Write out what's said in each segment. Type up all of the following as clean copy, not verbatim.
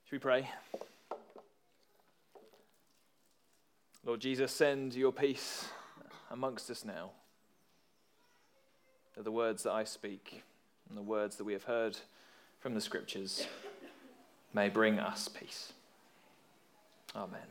Should we pray? Lord Jesus, send your peace amongst us now. That the words that I speak and the words that we have heard from the Scriptures may bring us peace. Amen.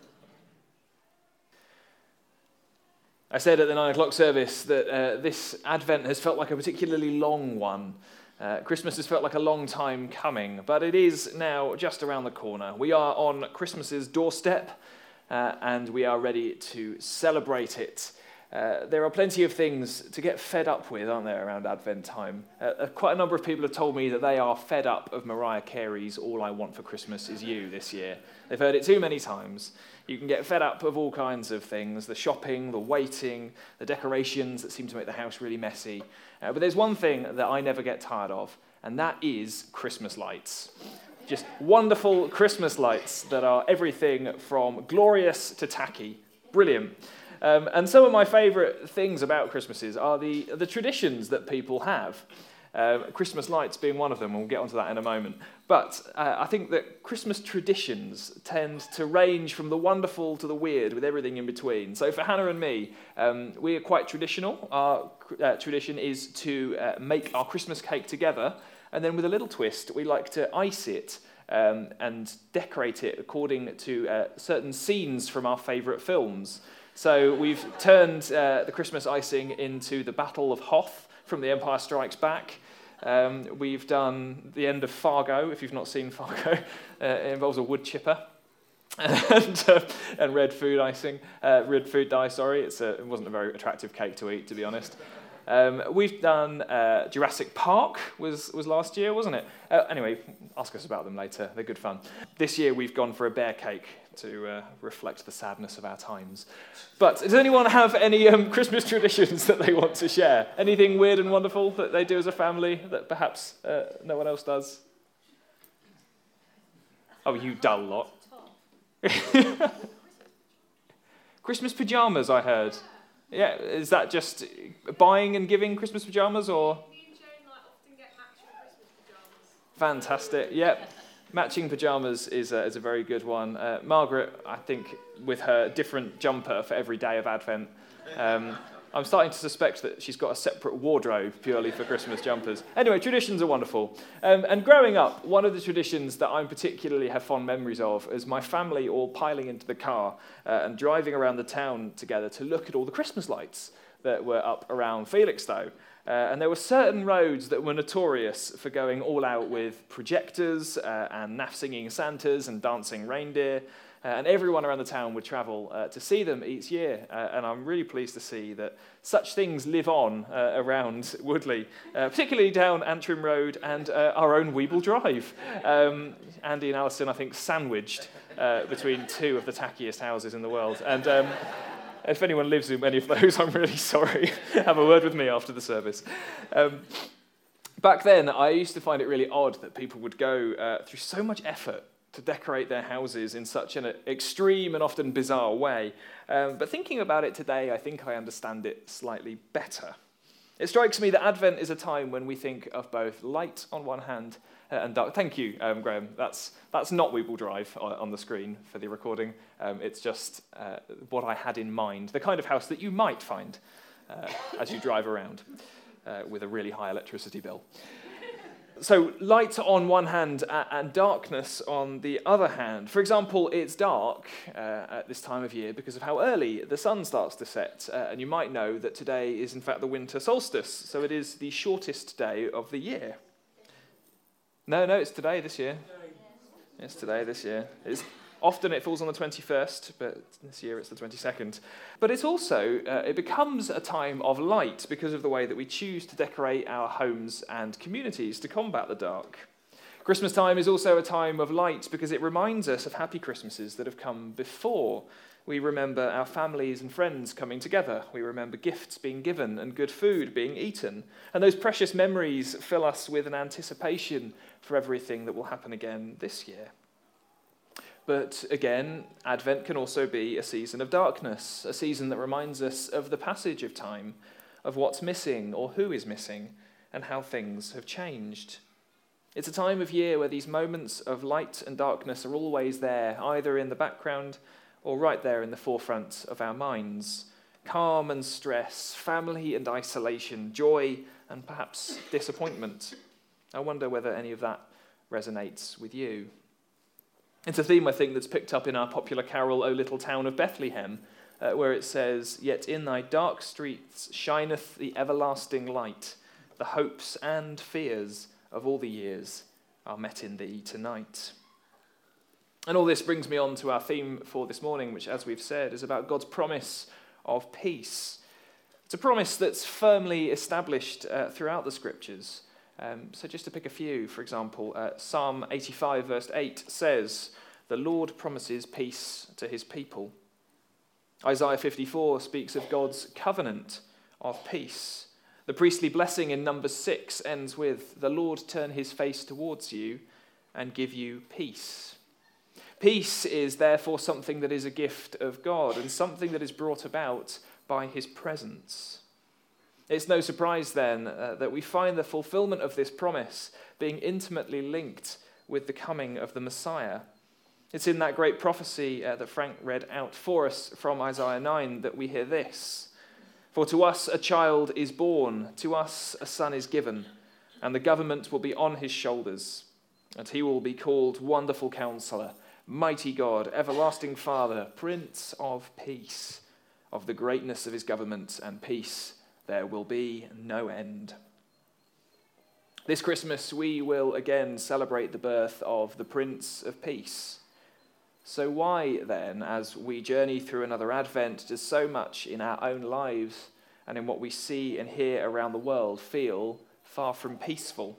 I said at the 9 o'clock service that this Advent has felt like a particularly long one. Christmas has felt like a long time coming, but it is now just around the corner. We are on Christmas's doorstep, and we are ready to celebrate it. There are plenty of things to get fed up with, aren't there, around Advent time? Quite a number of people have told me that they are fed up of Mariah Carey's All I Want for Christmas Is You this year. They've heard it too many times. You can get fed up of all kinds of things, the shopping, the waiting, the decorations that seem to make the house really messy. But there's one thing that I never get tired of, and that is Christmas lights. Just wonderful Christmas lights that are everything from glorious to tacky. Brilliant. And some of my favourite things about Christmases are the traditions that people have. Christmas lights being one of them, and we'll get onto that in a moment. But I think that Christmas traditions tend to range from the wonderful to the weird, with everything in between. So for Hannah and me, we are quite traditional. Our tradition is to make our Christmas cake together, and then with a little twist, we like to ice it and decorate it according to certain scenes from our favourite films. So we've turned the Christmas icing into the Battle of Hoth from The Empire Strikes Back. We've done the end of Fargo, if you've not seen Fargo. It involves a wood chipper and red food icing. Red food dye, sorry. It wasn't a very attractive cake to eat, to be honest. We've done Jurassic Park was last year, wasn't it? Anyway, ask us about them later. They're good fun. This year we've gone for a bear cake to reflect the sadness of our times. But does anyone have any Christmas traditions that they want to share? Anything weird and wonderful that they do as a family that perhaps no one else does? Oh, you dull lot. Christmas pyjamas, I heard. Yeah, is that just buying and giving Christmas pyjamas, or? Me and Jane often get matching Christmas pyjamas. Fantastic. Yep. Matching pyjamas is a very good one. Margaret, I think, with her different jumper for every day of Advent. I'm starting to suspect that she's got a separate wardrobe purely for Christmas jumpers. Anyway, traditions are wonderful. And growing up, one of the traditions that I particularly have fond memories of is my family all piling into the car and driving around the town together to look at all the Christmas lights that were up around Felixstowe. And there were certain roads that were notorious for going all out with projectors and naff-singing Santas and dancing reindeer. And everyone around the town would travel to see them each year. And I'm really pleased to see that such things live on around Woodley, particularly down Antrim Road and our own Weeble Drive. Andy and Alison, I think, sandwiched between two of the tackiest houses in the world. And if anyone lives in any of those, I'm really sorry. Have a word with me after the service. Back then, I used to find it really odd that people would go through so much effort to decorate their houses in such an extreme and often bizarre way. But thinking about it today, I think I understand it slightly better. It strikes me that Advent is a time when we think of both light on one hand and dark. Thank you, Graham. That's not Weeble Drive on the screen for the recording. It's just what I had in mind, the kind of house that you might find as you drive around with a really high electricity bill. So light on one hand and darkness on the other hand. For example, it's dark at this time of year because of how early the sun starts to set. And you might know that today is in fact the winter solstice, so it is the shortest day of the year. No, it's today this year. It's today this year. Often it falls on the 21st, but this year it's the 22nd. But it's also, it becomes a time of light because of the way that we choose to decorate our homes and communities to combat the dark. Christmas time is also a time of light because it reminds us of happy Christmases that have come before. We remember our families and friends coming together. We remember gifts being given and good food being eaten. And those precious memories fill us with an anticipation for everything that will happen again this year. But again, Advent can also be a season of darkness, a season that reminds us of the passage of time, of what's missing or who is missing, and how things have changed. It's a time of year where these moments of light and darkness are always there, either in the background or right there in the forefront of our minds. Calm and stress, family and isolation, joy and perhaps disappointment. I wonder whether any of that resonates with you. It's a theme, I think, that's picked up in our popular carol, O Little Town of Bethlehem, where it says, "Yet in thy dark streets shineth the everlasting light. The hopes and fears of all the years are met in thee tonight." And all this brings me on to our theme for this morning, which, as we've said, is about God's promise of peace. It's a promise that's firmly established throughout the Scriptures. So just to pick a few, for example, Psalm 85 verse 8 says, "The Lord promises peace to his people." Isaiah 54 speaks of God's covenant of peace. The priestly blessing in Numbers 6 ends with, "The Lord turn his face towards you and give you peace." Peace is therefore something that is a gift of God and something that is brought about by his presence. It's no surprise then that we find the fulfillment of this promise being intimately linked with the coming of the Messiah. It's in that great prophecy that Frank read out for us from Isaiah 9 that we hear this. "For to us a child is born, to us a son is given, and the government will be on his shoulders, and he will be called Wonderful Counselor, Mighty God, Everlasting Father, Prince of Peace. Of the greatness of his government and peace there will be no end." This Christmas we will again celebrate the birth of the Prince of Peace. So why then, as we journey through another Advent, does so much in our own lives and in what we see and hear around the world feel far from peaceful?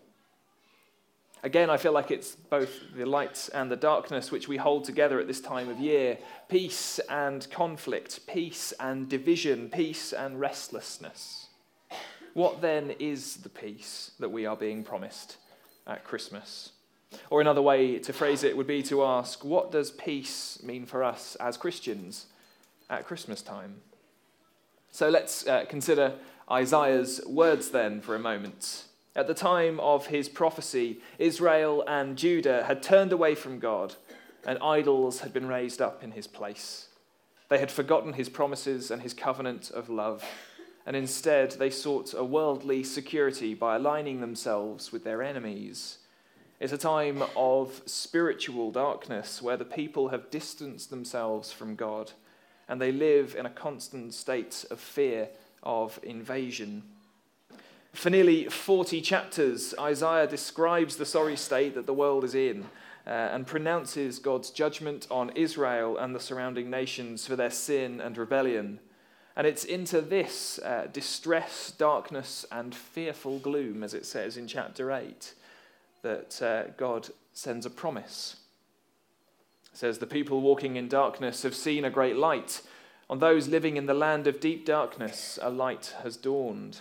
Again, I feel like it's both the light and the darkness which we hold together at this time of year. Peace and conflict, peace and division, peace and restlessness. What then is the peace that we are being promised at Christmas? Or another way to phrase it would be to ask, what does peace mean for us as Christians at Christmas time? So let's consider Isaiah's words then for a moment. At the time of his prophecy, Israel and Judah had turned away from God, and idols had been raised up in his place. They had forgotten his promises and his covenant of love, and instead they sought a worldly security by aligning themselves with their enemies. It's a time of spiritual darkness where the people have distanced themselves from God, and they live in a constant state of fear of invasion. For nearly 40 chapters, Isaiah describes the sorry state that the world is in and pronounces God's judgment on Israel and the surrounding nations for their sin and rebellion. And it's into this distress, darkness, and fearful gloom, as it says in chapter 8, that God sends a promise. It says, "The people walking in darkness have seen a great light. On those living in the land of deep darkness, a light has dawned."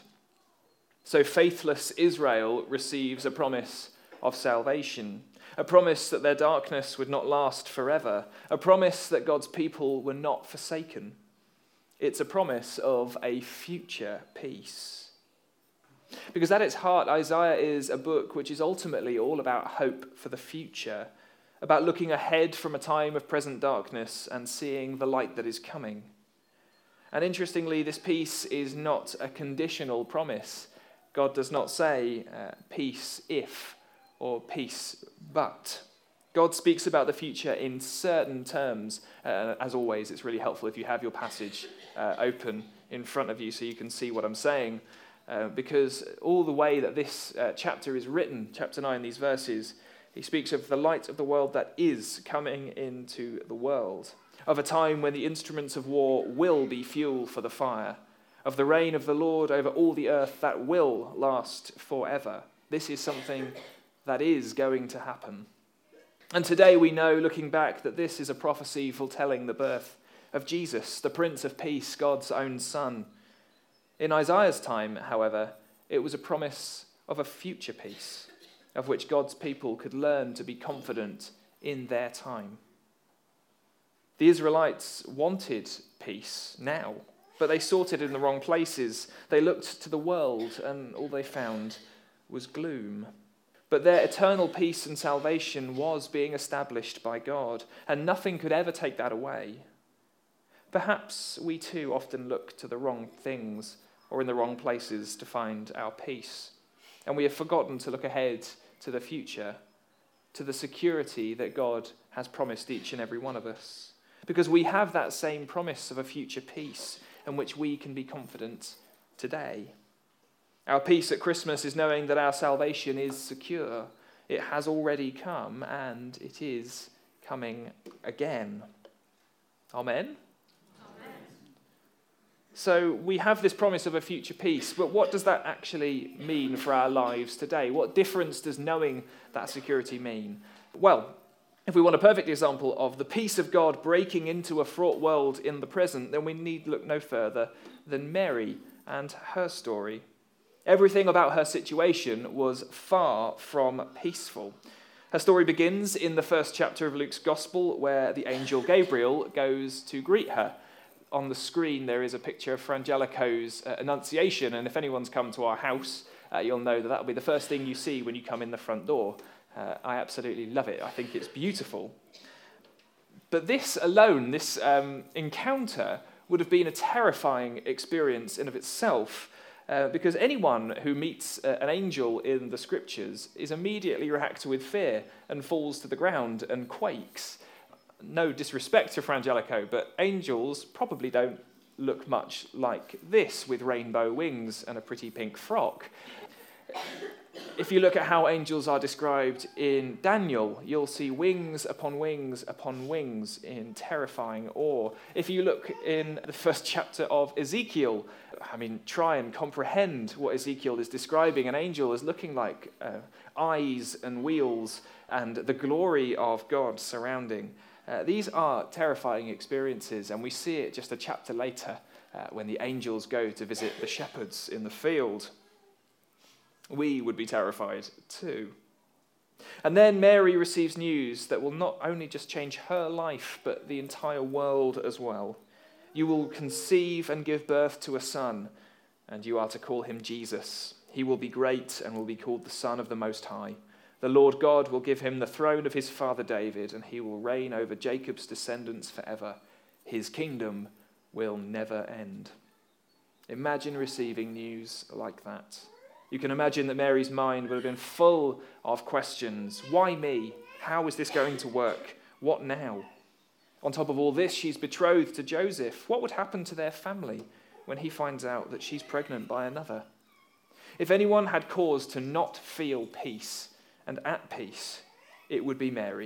So faithless Israel receives a promise of salvation, a promise that their darkness would not last forever, a promise that God's people were not forsaken. It's a promise of a future peace. Because at its heart, Isaiah is a book which is ultimately all about hope for the future, about looking ahead from a time of present darkness and seeing the light that is coming. And interestingly, this peace is not a conditional promise. God does not say peace if or peace but. God speaks about the future in certain terms. As always, it's really helpful if you have your passage open in front of you so you can see what I'm saying. Because all the way that this chapter is written, chapter 9, these verses, he speaks of the light of the world that is coming into the world, of a time when the instruments of war will be fuel for the fire, of the reign of the Lord over all the earth that will last forever. This is something that is going to happen. And today we know, looking back, that this is a prophecy foretelling the birth of Jesus, the Prince of Peace, God's own Son. In Isaiah's time, however, it was a promise of a future peace, of which God's people could learn to be confident in their time. The Israelites wanted peace now, but they sought it in the wrong places. They looked to the world, and all they found was gloom. But their eternal peace and salvation was being established by God, and nothing could ever take that away. Perhaps we too often look to the wrong things or in the wrong places to find our peace, and we have forgotten to look ahead to the future, to the security that God has promised each and every one of us, because we have that same promise of a future peace in which we can be confident today. Our peace at Christmas is knowing that our salvation is secure. It has already come, and it is coming again. Amen? Amen. So we have this promise of a future peace, but what does that actually mean for our lives today? What difference does knowing that security mean? Well, if we want a perfect example of the peace of God breaking into a fraught world in the present, then we need look no further than Mary and her story. Everything about her situation was far from peaceful. Her story begins in the first chapter of Luke's Gospel, where the angel Gabriel goes to greet her. On the screen, there is a picture of Frangelico's Annunciation, and if anyone's come to our house, you'll know that that'll be the first thing you see when you come in the front door. I absolutely love it. I think it's beautiful. But this alone, this encounter, would have been a terrifying experience in of itself, because anyone who meets an angel in the scriptures is immediately racked with fear and falls to the ground and quakes. No disrespect to Frangelico, but angels probably don't look much like this, with rainbow wings and a pretty pink frock. If you look at how angels are described in Daniel, you'll see wings upon wings upon wings in terrifying awe. If you look in the first chapter of Ezekiel, try and comprehend what Ezekiel is describing an angel as looking like, eyes and wheels and the glory of God surrounding. These are terrifying experiences, and we see it just a chapter later when the angels go to visit the shepherds in the field. We would be terrified too. And then Mary receives news that will not only just change her life, but the entire world as well. You will conceive and give birth to a son, and you are to call him Jesus. He will be great and will be called the Son of the Most High. The Lord God will give him the throne of his father David, and he will reign over Jacob's descendants forever. His kingdom will never end. Imagine receiving news like that. You can imagine that Mary's mind would have been full of questions. Why me? How is this going to work? What now? On top of all this, she's betrothed to Joseph. What would happen to their family when he finds out that she's pregnant by another? If anyone had cause to not feel peace and at peace, it would be Mary.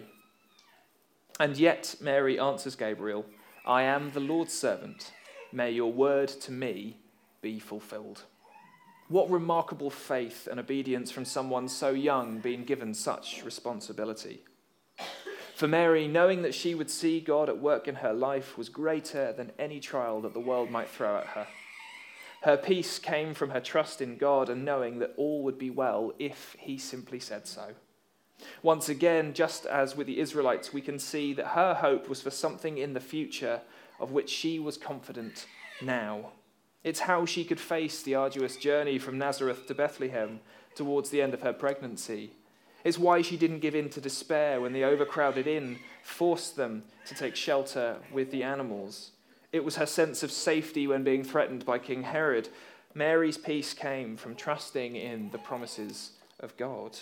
And yet Mary answers Gabriel, I am the Lord's servant. May your word to me be fulfilled. What remarkable faith and obedience from someone so young being given such responsibility. For Mary, knowing that she would see God at work in her life was greater than any trial that the world might throw at her. Her peace came from her trust in God and knowing that all would be well if he simply said so. Once again, just as with the Israelites, we can see that her hope was for something in the future of which she was confident now. It's how she could face the arduous journey from Nazareth to Bethlehem towards the end of her pregnancy. It's why she didn't give in to despair when the overcrowded inn forced them to take shelter with the animals. It was her sense of safety when being threatened by King Herod. Mary's peace came from trusting in the promises of God.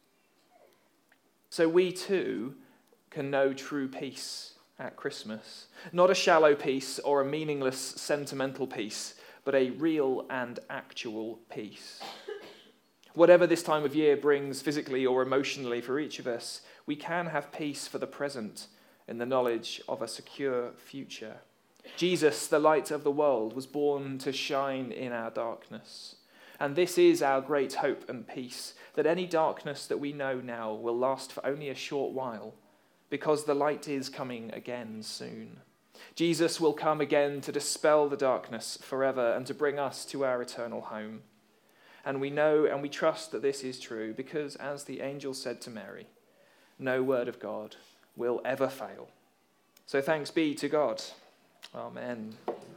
So we too can know true peace at Christmas. Not a shallow peace or a meaningless sentimental peace, but a real and actual peace. Whatever this time of year brings physically or emotionally for each of us, we can have peace for the present in the knowledge of a secure future. Jesus, the light of the world, was born to shine in our darkness. And this is our great hope and peace, that any darkness that we know now will last for only a short while, because the light is coming again soon. Jesus will come again to dispel the darkness forever and to bring us to our eternal home. And we know and we trust that this is true because, as the angel said to Mary, no word of God will ever fail. So thanks be to God. Amen.